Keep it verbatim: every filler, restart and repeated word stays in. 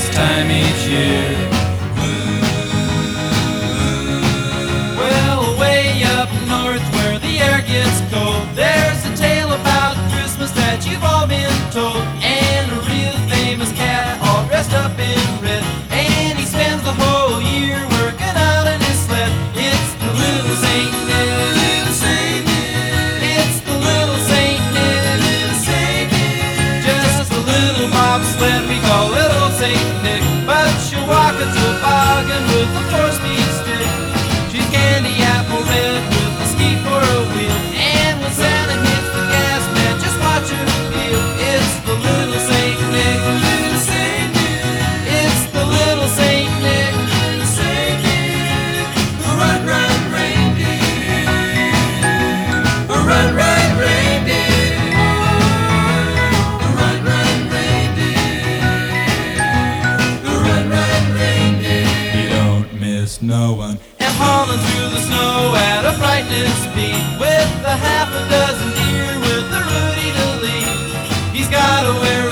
this time each year. Well, way up north where the air gets cold, there's a tale about Christmas that you've all been told. And a real famous cat all dressed up in red, and he spends the whole year working out in his sled. It's the little Saint Nick, little Saint Nick. It's the little Saint Nick, little Saint Nick. Just a little bobsled we call little Saint Nick, but she'll walk a toboggan with a four-speed stick. She's candy apple red with a ski for a wheel, and when Santa hits the gas, man, just watch her feel. It's the little Saint Nick, little Saint Nick. It's the little Saint Nick, little Saint Nick. Run, run, reindeer. Run, run, reindeer. Run, run, reindeer. Run, run, reindeer. You don't miss no one. And hauling through the snow at a frightening speed, with a half a dozen deer with a Rudy to lead. He's gotta wear